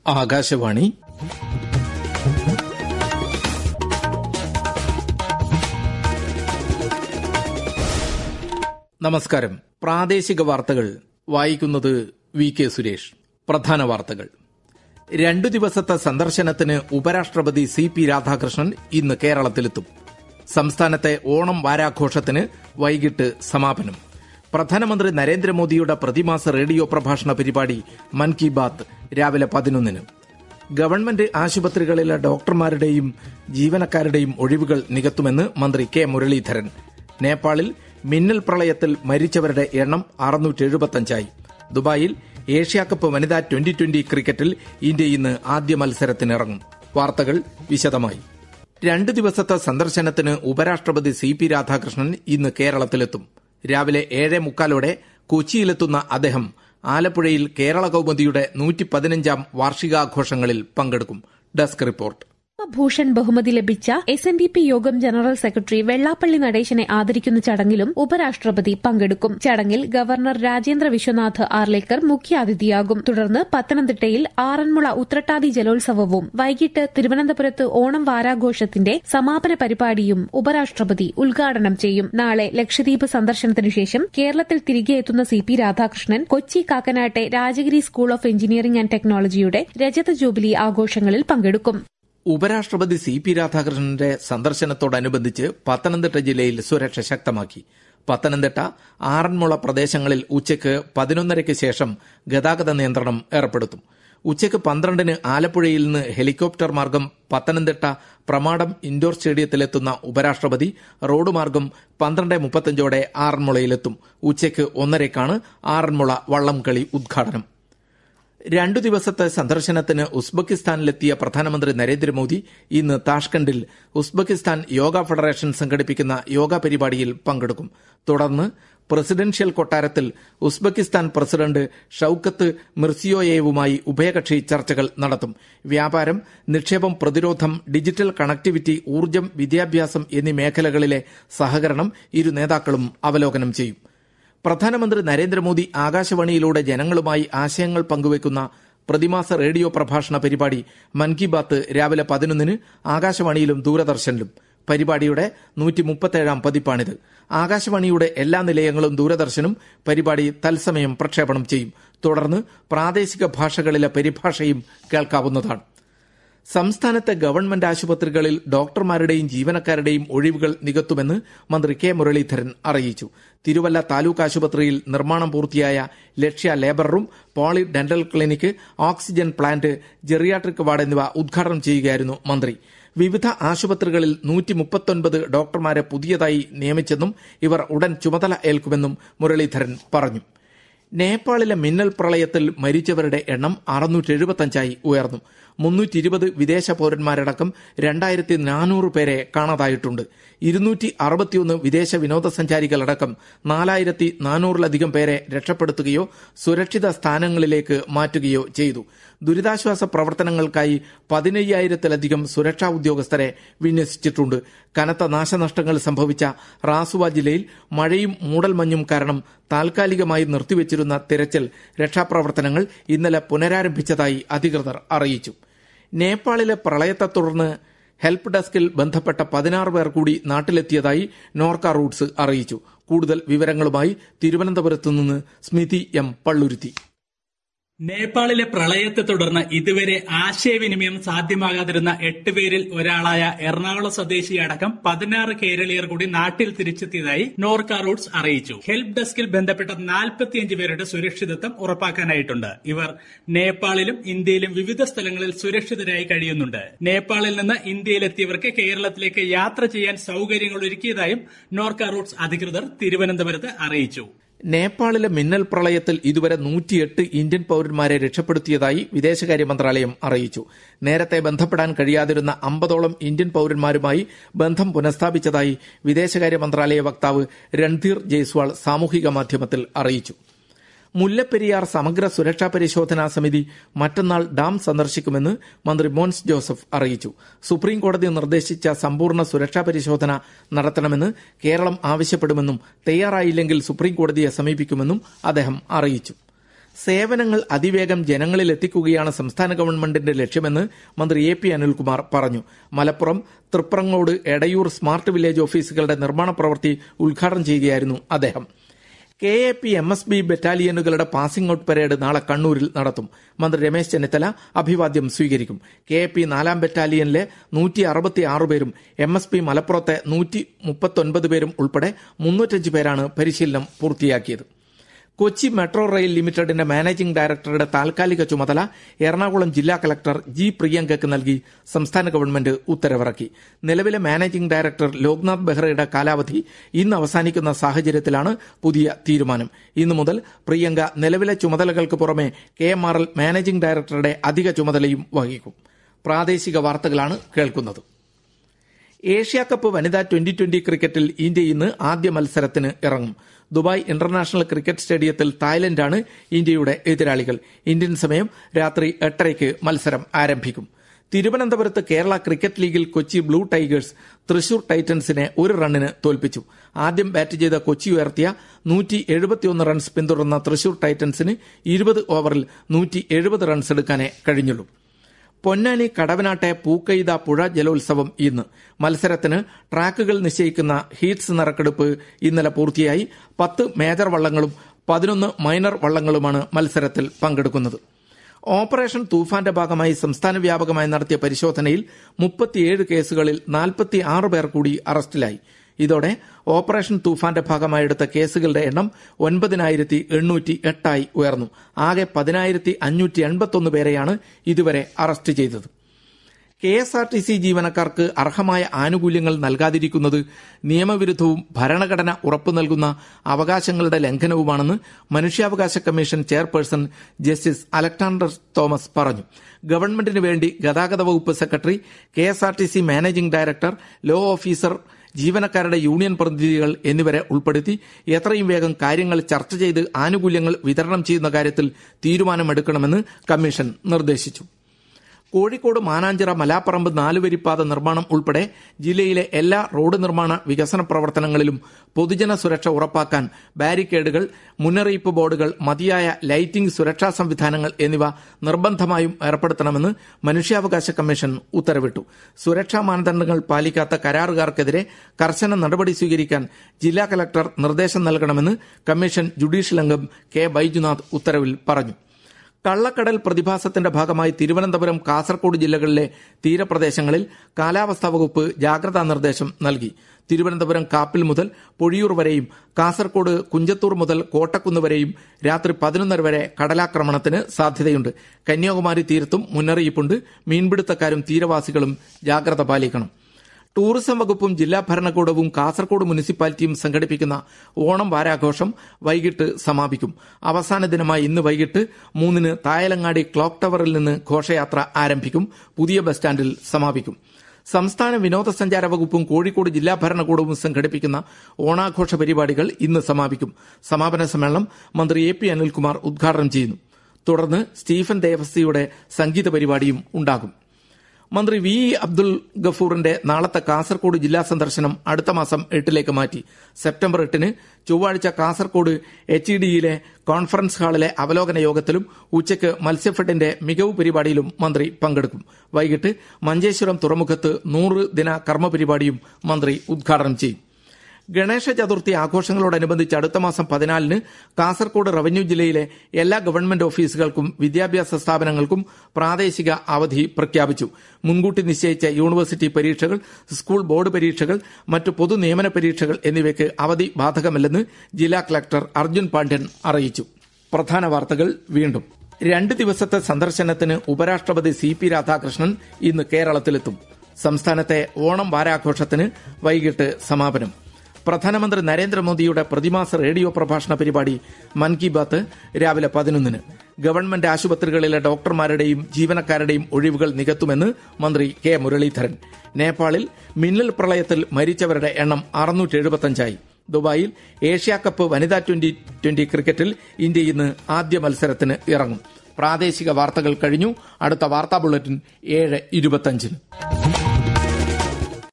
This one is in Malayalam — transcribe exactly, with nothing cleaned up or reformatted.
ആകാശവാണി. നമസ്കാരം. പ്രാദേശിക വാർത്തകൾ വായിക്കുന്നത് വി കെ സുരേഷ്. പ്രധാന വാർത്തകൾ. രണ്ടു ദിവസത്തെ സന്ദർശനത്തിന് ഉപരാഷ്ട്രപതി സി പി രാധാകൃഷ്ണൻ ഇന്ന് കേരളത്തിലെത്തും. സംസ്ഥാനത്തെ ഓണം വാരാഘോഷത്തിന് വൈകിട്ട് സമാപനം. പ്രധാനമന്ത്രി നരേന്ദ്രമോദിയുടെ പ്രതിമാസ റേഡിയോ പ്രഭാഷണ പരിപാടി മൻ കി ബാത്ത് രാവിലെ പതിനൊന്നിന്. ഗവൺമെന്റ് ആശുപത്രികളിലെ ഡോക്ടർമാരുടെയും ജീവനക്കാരുടെയും ഒഴിവുകൾ നികത്തുമെന്ന് മന്ത്രി കെ മുരളീധരൻ. നേപ്പാളിൽ മിന്നൽ പ്രളയത്തിൽ മരിച്ചവരുടെ എണ്ണം അറുന്നൂറ്റി എഴുപത്തിയഞ്ചായി. ദുബായിൽ ഏഷ്യാകപ്പ് വനിതാ ട്വന്റി ട്വന്റി ക്രിക്കറ്റിൽ ഇന്ത്യ ഇന്ന് ആദ്യ മത്സരത്തിനിറങ്ങും. വാർത്തകൾ വിശദമായി. രണ്ടു ദിവസത്തെ സന്ദർശനത്തിന് ഉപരാഷ്ട്രപതി സി പി രാധാകൃഷ്ണൻ ഇന്ന് കേരളത്തിലെത്തും. രാവിലെ ഏഴേ മുക്കാലോടെ കൊച്ചിയിലെത്തുന്ന അദ്ദേഹം ആലപ്പുഴയിൽ കേരള കൗമുദിയുടെ നൂറ്റി പതിനഞ്ചാം വാർഷികാഘോഷങ്ങളിൽ പങ്കെടുക്കും. Desk report. ഭൂഷൺ ബഹുമതി ലഭിച്ച എസ് എൻ ഡി പി യോഗം ജനറൽ സെക്രട്ടറി വെള്ളാപ്പള്ളി നടേശനെ ആദരിക്കുന്ന ചടങ്ങിലും ഉപരാഷ്ട്രപതി പങ്കെടുക്കും. ചടങ്ങിൽ ഗവർണർ രാജേന്ദ്ര വിശ്വനാഥ് ആർലേക്കർ മുഖ്യാതിഥിയാകും. തുടർന്ന് പത്തനംതിട്ടയിൽ ആറന്മുള ഉത്രട്ടാതി ജലോത്സവവും വൈകിട്ട് തിരുവനന്തപുരത്ത് ഓണം വാരാഘോഷത്തിന്റെ സമാപന പരിപാടിയും ഉപരാഷ്ട്രപതി ഉദ്ഘാടനം ചെയ്യും. നാളെ ലക്ഷദ്വീപ് സന്ദർശനത്തിനുശേഷം കേരളത്തിൽ തിരികെ എത്തുന്ന സി പി രാധാകൃഷ്ണൻ കൊച്ചി കാക്കനാട്ടെ Rajagiri school of engineering and ടെക്നോളജിയുടെ രജത ജൂബിലി ആഘോഷങ്ങളിൽ പങ്കെടുക്കും. ഉപരാഷ്ട്രപതി സി പി രാധാകൃഷ്ണന്റെ സന്ദർശനത്തോടനുബന്ധിച്ച് പത്തനംതിട്ട ജില്ലയിൽ സുരക്ഷ ശക്തമാക്കി. പത്തനംതിട്ട ആറന്മുള പ്രദേശങ്ങളിൽ ഉച്ചയ്ക്ക് പതിനൊന്നരയ്ക്ക് ശേഷം ഗതാഗത നിയന്ത്രണം ഏർപ്പെടുത്തും. ഉച്ചയ്ക്ക് പന്ത്രണ്ടിന് ആലപ്പുഴയിൽ നിന്ന് ഹെലികോപ്റ്റർ മാർഗം പത്തനംതിട്ട പ്രമാടം ഇൻഡോർ സ്റ്റേഡിയത്തിലെത്തുന്ന ഉപരാഷ്ട്രപതി റോഡ് മാർഗം പന്ത്രണ്ട് മുപ്പത്തഞ്ചോടെ ആറന്മുളയിലെത്തും. ഉച്ചയ്ക്ക് ഒന്നരയ്ക്കാണ് ആറന്മുള വള്ളംകളി ഉദ്ഘാടനം. രണ്ടു ദിവസത്തെ സന്ദർശനത്തിന് ഉസ്ബെക്കിസ്ഥാനിലെത്തിയ പ്രധാനമന്ത്രി നരേന്ദ്രമോദി ഇന്ന് താഷ്കണ്ടിൽ ഉസ്ബെക്കിസ്ഥാൻ യോഗ ഫെഡറേഷൻ സംഘടിപ്പിക്കുന്ന യോഗ പരിപാടിയിൽ പങ്കെടുക്കും. തുടർന്ന് പ്രസിഡൻഷ്യൽ കൊട്ടാരത്തിൽ ഉസ്ബെക്കിസ്ഥാൻ പ്രസിഡന്റ് ഷൌക്കത്ത് മിർസിയോയേവുമായി ഉഭയകക്ഷി ചർച്ചകൾ നടത്തും. വ്യാപാരം, നിക്ഷേപം, പ്രതിരോധം, ഡിജിറ്റൽ കണക്ടിവിറ്റി, ഊർജ്ജം, വിദ്യാഭ്യാസം എന്നീ മേഖലകളിലെ സഹകരണം ഇരു നേതാക്കളും അവലോകനം ചെയ്യും. പ്രധാനമന്ത്രി നരേന്ദ്രമോദി ആകാശവാണിയിലൂടെ ജനങ്ങളുമായി ആശയങ്ങൾ പങ്കുവയ്ക്കുന്ന പ്രതിമാസ റേഡിയോ പ്രഭാഷണ പരിപാടി മൻ കി ബാത്ത് രാവിലെ പതിനൊന്നിന് ആകാശവാണിയിലും ദൂരദർശനിലും. പരിപാടിയുടെ നൂറ്റി മുപ്പത്തേഴാം പതിപ്പാണിത്. ആകാശവാണിയുടെ എല്ലാ നിലയങ്ങളും ദൂരദർശനും പരിപാടി തത്സമയം പ്രക്ഷേപണം ചെയ്യും. തുടർന്ന് പ്രാദേശിക ഭാഷകളിലെ പരിഭാഷയും കേൾക്കാവുന്നതാണ്. സംസ്ഥാനത്തെ ഗവൺമെന്റ് ആശുപത്രികളിൽ ഡോക്ടർമാരുടെയും ജീവനക്കാരുടെയും ഒഴിവുകൾ നികത്തുമെന്ന് മന്ത്രി കെ മുരളീധരൻ അറിയിച്ചു. തിരുവല്ല താലൂക്ക് ആശുപത്രിയിൽ നിർമ്മാണം പൂർത്തിയായ Lakshya labour room, poly dental clinic, oxygen plant, geriatric ward എന്നിവ ഉദ്ഘാടനം ചെയ്യുകയായിരുന്നു മന്ത്രി. വിവിധ ആശുപത്രികളിൽ നൂറ്റി മുപ്പത്തൊൻപത് ഡോക്ടർമാരെ പുതിയതായി നിയമിച്ചെന്നും ഇവർ ഉടൻ ചുമതല ഏൽക്കുമെന്നും മുരളീധരൻ പറഞ്ഞു. നേപ്പാളിലെ മിന്നൽ പ്രളയത്തിൽ മരിച്ചവരുടെ എണ്ണം അറുന്നൂറ്റി എഴുപത്തിയഞ്ചായി ഉയർന്നു. മുന്നൂറ്റി ഇരുപത് വിദേശ പൌരന്മാരടക്കം രണ്ടായിരത്തി നാനൂറ് പേരെ കാണാതായിട്ടുണ്ട്. ഇരുന്നൂറ്റി അറുപത്തിയൊന്ന് വിദേശ വിനോദസഞ്ചാരികളടക്കം നാലായിരത്തി നാനൂറിലധികം പേരെ രക്ഷപ്പെടുത്തുകയോ സുരക്ഷിത സ്ഥാനങ്ങളിലേക്ക് മാറ്റുകയോ ചെയ്തു. ദുരിതാശ്വാസ പ്രവർത്തനങ്ങൾക്കായി പതിനയ്യായിരത്തിലധികം സുരക്ഷാ ഉദ്യോഗസ്ഥരെ വിന്യസിച്ചിട്ടുണ്ട്. കനത്ത നാശനഷ്ടങ്ങൾ സംഭവിച്ച റാസുവ ജില്ലയിൽ മഴയും മൂടൽമഞ്ഞും കാരണം താൽക്കാലികമായി നിർത്തിവച്ചിരുന്ന തിരച്ചിൽ രക്ഷാപ്രവർത്തനങ്ങൾ ഇന്നലെ പുനരാരംഭിച്ചതായി അധികൃതർ അറിയിച്ചു. നേപ്പാളിലെ പ്രളയത്തെ തുടർന്ന് ഹെൽപ്പ് ഡെസ്കിൽ ബന്ധപ്പെട്ട പതിനാറ് പേർ കൂടി നാട്ടിലെത്തിയതായി നോർക്ക റൂട്ട്സ് അറിയിച്ചു. കൂടുതൽ വിവരങ്ങളുമായി തിരുവനന്തപുരത്ത് നിന്ന് സ്മിതി എം പള്ളുരുത്തി. നേപ്പാളിലെ പ്രളയത്തെ തുടർന്ന് ഇതുവരെ ആശയവിനിമയം സാധ്യമാകാതിരുന്ന എട്ട് പേരിൽ ഒരാളായ എറണാകുളം സ്വദേശിയടക്കം പതിനാറ് കേരളീയർ കൂടി നാട്ടിൽ തിരിച്ചെത്തിയതായി നോർക്ക റൂട്ട്സ് അറിയിച്ചു. ഹെൽപ്പ് ഡെസ്കിൽ ബന്ധപ്പെട്ട നാൽപ്പത്തിയഞ്ച് പേരുടെ സുരക്ഷിതത്വം ഉറപ്പാക്കാനായിട്ടുണ്ട്. ഇവർ നേപ്പാളിലും ഇന്ത്യയിലും വിവിധ സ്ഥലങ്ങളിൽ സുരക്ഷിതരായി കഴിയുന്നുണ്ട്. നേപ്പാളിൽ നിന്ന് ഇന്ത്യയിലെത്തിയവർക്ക് കേരളത്തിലേക്ക് യാത്ര ചെയ്യാൻ സൌകര്യങ്ങൾ ഒരുക്കിയതായും നോർക്ക റൂട്ട്സ് അധികൃതർ തിരുവനന്തപുരത്ത് അറിയിച്ചു. നേപ്പാളിലെ മിന്നൽ പ്രളയത്തിൽ ഇതുവരെ നൂറ്റിയെട്ട് ഇന്ത്യൻ പൌരന്മാരെ രക്ഷപ്പെടുത്തിയതായി വിദേശകാര്യ മന്ത്രാലയം അറിയിച്ചു. നേരത്തെ ബന്ധപ്പെടാൻ കഴിയാതിരുന്ന അമ്പതോളം ഇന്ത്യൻ പൌരന്മാരുമായി ബന്ധം പുനഃസ്ഥാപിച്ചതായി വിദേശകാര്യ മന്ത്രാലയ വക്താവ് രൺധീർ ജയ്സ്വാൾ സാമൂഹിക മാധ്യമത്തിൽ അറിയിച്ചു. മുല്ലപ്പെരിയാർ സമഗ്ര സുരക്ഷാ പരിശോധനാ സമിതി മറ്റന്നാൾ ഡാം സന്ദർശിക്കുമെന്ന് മന്ത്രി മോൻസ് ജോസഫ് അറിയിച്ചു. സുപ്രീംകോടതി നിർദ്ദേശിച്ച സമ്പൂർണ്ണ സുരക്ഷാ പരിശോധന നടത്തണമെന്ന് കേരളം ആവശ്യപ്പെടുമെന്നും തയ്യാറായില്ലെങ്കിൽ സുപ്രീംകോടതിയെ സമീപിക്കുമെന്നും അദ്ദേഹം അറിയിച്ചു. സേവനങ്ങൾ അതിവേഗം ജനങ്ങളിൽ എത്തിക്കുകയാണ് സംസ്ഥാന ഗവൺമെന്റിന്റെ ലക്ഷ്യമെന്ന് മന്ത്രി എ പി അനിൽകുമാർ പറഞ്ഞു. മലപ്പുറം തൃപ്രങ്ങോട് എടയൂർ സ്മാർട്ട് വില്ലേജ് ഓഫീസുകളുടെ നിർമ്മാണ പ്രവൃത്തി ഉദ്ഘാടനം ചെയ്യുകയായിരുന്നു അദ്ദേഹം. K A P M S B ബറ്റാലിയനുകളുടെ പാസിംഗ് ഔട്ട് പരേഡ് നാളെ കണ്ണൂരിൽ നടത്തും. മന്ത്രി രമേശ് ചെന്നിത്തല അഭിവാദ്യം സ്വീകരിക്കും. കെ എ പി നാലാം ബറ്റാലിയനിലെ നൂറ്റി അറുപത്തി ആറ് പേരും എം എസ് പി മലപ്പുറത്തെ നൂറ്റി മുപ്പത്തൊൻപത് പേരും ഉൾപ്പെടെ മുന്നൂറ്റഞ്ച് പേരാണ് പരിശീലനം പൂർത്തിയാക്കിയത്. കൊച്ചി മെട്രോ റെയിൽ ലിമിറ്റഡിന്റെ മാനേജിംഗ് ഡയറക്ടറുടെ താൽക്കാലിക ചുമതല എറണാകുളം ജില്ലാ കലക്ടർ ജി പ്രിയങ്കയ്ക്ക് നൽകി സംസ്ഥാന ഗവൺമെന്റ് ഉത്തരവിറക്കി. നിലവിലെ മാനേജിംഗ് ഡയറക്ടർ ലോക്നാഥ് ബെഹ്റയുടെ കാലാവധി ഇന്ന് അവസാനിക്കുന്ന സാഹചര്യത്തിലാണ് പുതിയ തീരുമാനം. ഇന്നു മുതൽ പ്രിയങ്ക നിലവിലെ ചുമതലകൾക്ക് പുറമെ K M R L managing ഡയറക്ടറുടെ അധിക ചുമതലയും വഹിക്കും. പ്രാദേശിക വാർത്തകളാണ് കേൾക്കുന്നത്. ഏഷ്യാകപ്പ് വനിതാ ട്വന്റി ട്വന്റി ക്രിക്കറ്റിൽ ഇന്ത്യ ഇന്ന് ആദ്യ മത്സരത്തിന് ഇറങ്ങും. ദുബായ് ഇന്റർനാഷണൽ ക്രിക്കറ്റ് സ്റ്റേഡിയത്തിൽ തായ്ലൻഡാണ് ഇന്ത്യയുടെ എതിരാളികൾ. ഇന്ത്യൻ സമയം രാത്രി എട്ടരയ്ക്ക് മത്സരം ആരംഭിക്കും. തിരുവനന്തപുരത്ത് കേരള ക്രിക്കറ്റ് ലീഗിൽ കൊച്ചി ബ്ലൂ ടൈഗേഴ്സ് തൃശൂർ ടൈറ്റൻസിനെ ഒരു റണ്ണിന് തോൽപ്പിച്ചു. ആദ്യം ബാറ്റ് ചെയ്ത കൊച്ചി ഉയർത്തിയ നൂറ്റി എഴുപത്തിയൊന്ന് റൺസ് പിന്തുടർന്ന തൃശൂർ ടൈറ്റൻസിന് ഇരുപത് ഓവറിൽ നൂറ്റി എഴുപത് റൺസ് എടുക്കാനേ കഴിഞ്ഞുള്ളൂ. പൊന്നാനി കടവനാട്ടെ പൂക്കൈത പുഴ ജലോത്സവം ഇന്ന്. മത്സരത്തിന് ട്രാക്കുകൾ നിശ്ചയിക്കുന്ന ഹീറ്റ്സ് നറുക്കെടുപ്പ് ഇന്നലെ പൂർത്തിയായി. പത്ത് മേജർ വള്ളങ്ങളും പതിനൊന്ന് മൈനർ വള്ളങ്ങളുമാണ് മത്സരത്തിൽ പങ്കെടുക്കുന്നത്. ഓപ്പറേഷൻ തൂഫാന്റെ ഭാഗമായി സംസ്ഥാന വ്യാപകമായി നടത്തിയ പരിശോധനയിൽ മുപ്പത്തിയേഴ് കേസുകളിൽ നാൽപ്പത്തിയാറ് പേർ കൂടി അറസ്റ്റിലായി. ഇതോടെ ഓപ്പറേഷൻ തൂഫാന്റെ ഭാഗമായി എടുത്ത കേസുകളുടെ എണ്ണം ഒൻപതിനായിരത്തി എണ്ണൂറ്റി എട്ടായി ഉയർന്നു. ആകെ പതിനായിരത്തി അഞ്ഞൂറ്റി എൺപത്തൊന്ന് പേരെയാണ് ഇതുവരെ അറസ്റ്റ് ചെയ്തത്. K S R T C ജീവനക്കാർക്ക് അർഹമായ ആനുകൂല്യങ്ങൾ നൽകാതിരിക്കുന്നത് നിയമവിരുദ്ധവും ഭരണഘടന ഉറപ്പു നൽകുന്ന അവകാശങ്ങളുടെ ലംഘനവുമാണെന്ന് മനുഷ്യാവകാശ commission chairperson justice Alexander Thomas പറഞ്ഞു. ഗവൺമെന്റിന് വേണ്ടി ഗതാഗത വകുപ്പ് സെക്രട്ടറി, K S R T C managing director, law officer, ജീവനക്കാരുടെ യൂണിയൻ പ്രതിനിധികൾ എന്നിവരെ ഉൾപ്പെടുത്തി എത്രയും വേഗം കാര്യങ്ങൾ ചർച്ച ചെയ്ത് ആനുകൂല്യങ്ങൾ വിതരണം ചെയ്യുന്ന കാര്യത്തിൽ തീരുമാനമെടുക്കണമെന്ന് കമ്മീഷൻ നിർദ്ദേശിച്ചു. കോഴിക്കോട് മാനാഞ്ചിറ മലാപ്പറമ്പ് നാലുവരിപ്പാത നിർമ്മാണം ഉൾപ്പെടെ ജില്ലയിലെ എല്ലാ റോഡ് നിർമ്മാണ വികസന പ്രവർത്തനങ്ങളിലും പൊതുജന സുരക്ഷ ഉറപ്പാക്കാൻ ബാരിക്കേഡുകൾ, മുന്നറിയിപ്പ് ബോർഡുകൾ, മതിയായ ലൈറ്റിംഗ്, സുരക്ഷാ സംവിധാനങ്ങൾ എന്നിവ നിർബന്ധമായും ഏർപ്പെടുത്തണമെന്ന് മനുഷ്യാവകാശ കമ്മീഷൻ ഉത്തരവിട്ടു. സുരക്ഷാ മാനദണ്ഡങ്ങൾ പാലിക്കാത്ത കരാറുകാർക്കെതിരെ കർശന നടപടി സ്വീകരിക്കാൻ ജില്ലാ കലക്ടർ നിർദ്ദേശം നൽകണമെന്ന് കമ്മീഷൻ ജുഡീഷ്യൽ അംഗം കെ ബൈജുനാഥ് ഉത്തരവിൽ പറഞ്ഞു. കള്ളക്കടൽ പ്രതിഭാസത്തിന്റെ ഭാഗമായി തിരുവനന്തപുരം, കാസർകോട് ജില്ലകളിലെ തീരപ്രദേശങ്ങളിൽ കാലാവസ്ഥാ വകുപ്പ് ജാഗ്രതാ നിർദ്ദേശം നൽകി. തിരുവനന്തപുരം കാപ്പിൽ മുതൽ പൊഴിയൂർ വരെയും കാസർകോട് കുഞ്ചത്തൂർ മുതൽ കോട്ടക്കുന്ന് വരെയും രാത്രി പതിനൊന്നര വരെ കടലാക്രമണത്തിന് സാധ്യതയുണ്ട്. കന്യാകുമാരി തീരത്തും മുന്നറിയിപ്പുണ്ട്. മീൻപിടുത്തക്കാരും തീരവാസികളും ജാഗ്രത പാലിക്കണം. ടൂറിസം വകുപ്പും ജില്ലാ ഭരണകൂടവും കാസർകോട് മുനിസിപ്പാലിറ്റിയും സംഘടിപ്പിക്കുന്ന ഓണം വാരാഘോഷം വൈകിട്ട് സമാപിക്കും. അവസാന ദിനമായ ഇന്ന് വൈകിട്ട് മൂന്നിന് തായലങ്ങാടി ക്ലോക്ക് ടവറിൽ നിന്ന് ഘോഷയാത്ര ആരംഭിക്കും. പുതിയ ബസ് സ്റ്റാൻഡിൽ സമാപിക്കും. സംസ്ഥാന വിനോദസഞ്ചാര വകുപ്പും കോഴിക്കോട് ജില്ലാ ഭരണകൂടവും സംഘടിപ്പിക്കുന്ന ഓണാഘോഷ പരിപാടികൾ ഇന്ന് സമാപിക്കും. സമാപന സമ്മേളനം മന്ത്രി എ പി അനിൽകുമാർ ഉദ്ഘാടനം ചെയ്യുന്നു. തുടർന്ന് സ്റ്റീഫൻ ദേവസിയുടെ സംഗീത പരിപാടിയും ഉണ്ടാകും. മന്ത്രി വി ഇ അബ്ദുൽ ഗഫൂറിന്റെ നാളത്തെ കാസർകോട് ജില്ലാ സന്ദർശനം അടുത്ത മാസം എട്ടിലേക്ക് മാറ്റി. സെപ്റ്റംബർ എട്ടിന് ചൊവ്വാഴ്ച കാസർകോട് എച്ച് ഇ ഡിയിലെ കോൺഫറൻസ് ഹാളിലെ അവലോകന യോഗത്തിലും ഉച്ചയ്ക്ക് മത്സ്യഫെഡിന്റെ മികവ് പരിപാടിയിലും മന്ത്രി പങ്കെടുക്കും. വൈകിട്ട് മഞ്ചേശ്വരം തുറമുഖത്ത് നൂറ് ദിന കർമ്മ പരിപാടിയും മന്ത്രി ഉദ്ഘാടനം ചെയ്യും. ഗണേശ ചതുർത്ഥി ആഘോഷങ്ങളോടനുബന്ധിച്ച് അടുത്ത മാസം പതിനാലിന് കാസർകോട് റവന്യൂ ജില്ലയിലെ എല്ലാ ഗവൺമെന്റ് ഓഫീസുകൾക്കും വിദ്യാഭ്യാസ സ്ഥാപനങ്ങൾക്കും പ്രാദേശിക അവധി പ്രഖ്യാപിച്ചു. മുൻകൂട്ടി നിശ്ചയിച്ച യൂണിവേഴ്സിറ്റി പരീക്ഷകൾ, സ്കൂൾ ബോർഡ് പരീക്ഷകൾ, മറ്റു പൊതു നിയമന പരീക്ഷകൾ എന്നിവയ്ക്ക് അവധി ബാധകമല്ലെന്ന് ജില്ലാ കളക്ടർ അർജുൻ പാണ്ഡ്യൻ അറിയിച്ചു. പ്രധാന വാർത്തകൾ വീണ്ടും. രണ്ട് ദിവസത്തെ സന്ദർശനത്തിന് ഉപരാഷ്ട്രപതി സി പി രാധാകൃഷ്ണൻ ഇന്ന് കേരളത്തിലെത്തും. സംസ്ഥാനത്തെ ഓണം വാരാഘോഷത്തിന് വൈകിട്ട് സമാപനം. പ്രധാനമന്ത്രി നരേന്ദ്രമോദിയുടെ പ്രതിമാസ റേഡിയോ പ്രഭാഷണ പരിപാടി മൻ കി ബാത്ത് രാവിലെ പതിനൊന്നിന്. ഗവൺമെന്റ് ആശുപത്രികളിലെ ഡോക്ടർമാരുടെയും ജീവനക്കാരുടെയും ഒഴിവുകൾ നികത്തുമെന്ന് മന്ത്രി കെ മുരളീധരൻ. നേപ്പാളിൽ മിന്നൽ പ്രളയത്തിൽ മരിച്ചവരുടെ എണ്ണം അറുന്നൂറ്റി എഴുപത്തിയഞ്ചായി. ദുബായിൽ ഏഷ്യാകപ്പ് വനിതാ ട്വന്റി ട്വന്റി ക്രിക്കറ്റിൽ ഇന്ത്യ ഇന്ന് ആദ്യ മത്സരത്തിന് ഇറങ്ങും. പ്രാദേശിക വാർത്തകൾ കഴിഞ്ഞു. അടുത്ത വാർത്താ ബുള്ളറ്റിൻ ഏഴ് ഇരുപത്തിയഞ്ചിന്.